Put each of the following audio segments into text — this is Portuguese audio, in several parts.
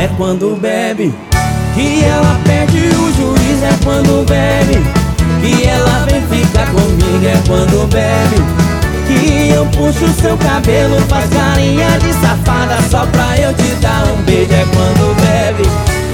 é quando bebe. Que ela perde o juiz é quando bebe. Que ela vem ficar comigo é quando bebe. Que eu puxo seu cabelo, faz carinha de safada só pra eu te dar um beijo é quando bebe.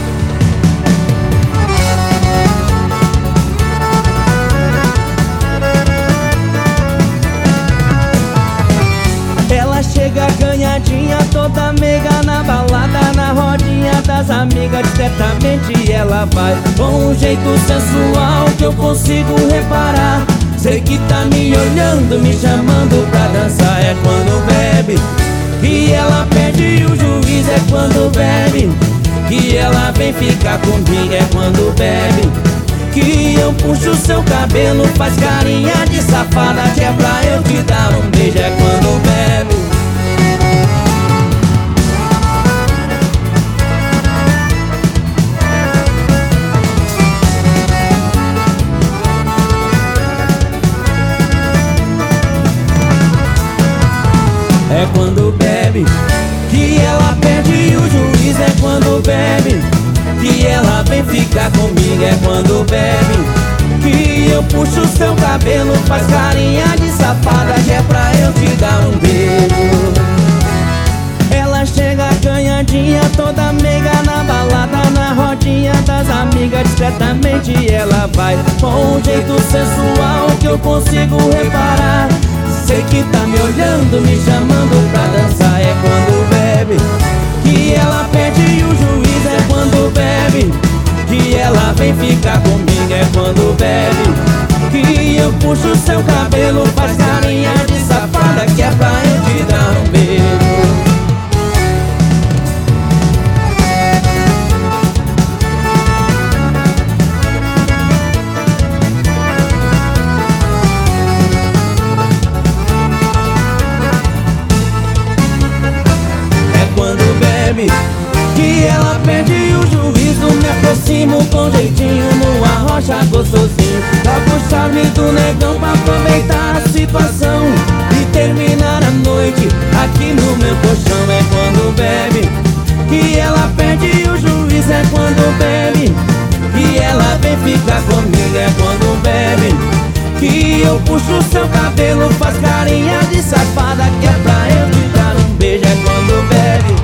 Ela chega ganhadinha, toda meiga na balada, na rodinha das amigas, discretamente ela vai com um jeito sensual que eu consigo reparar. Sei que tá me olhando, me chamando pra dançar é quando bebe. Que ela perde o juiz é quando bebe. Que ela vem ficar comigo é quando bebe. Que eu puxo seu cabelo, faz carinha de safada que é pra eu te dar um beijo é quando bebe. É quando bebe. Que ela perde o juiz é quando bebe. Que ela vem ficar comigo é quando bebe. Que eu puxo seu cabelo, faz carinha de safada que é pra eu te dar um beijo. Ela chega ganhadinha, toda meiga na balada, na rodinha das amigas, discretamente ela vai com um jeito sensual que eu consigo reparar. Sei que tá me olhando, me chamando pra dançar é quando bebe. Que ela perde o juiz é quando bebe. Que ela vem ficar comigo é quando bebe. Que eu puxo seu cabelo, faz carinha de safada que é pra eu te dar um beijo. Que ela perde o juízo, me aproximo com jeitinho, numa rocha gostosinho. Jogo o charme do negão pra aproveitar a situação e terminar a noite aqui no meu colchão é quando bebe. Que ela perde o juízo é quando bebe. Que ela vem ficar comigo é quando bebe. Que eu puxo seu cabelo, faz carinha de safada que é pra eu te dar um beijo é quando bebe.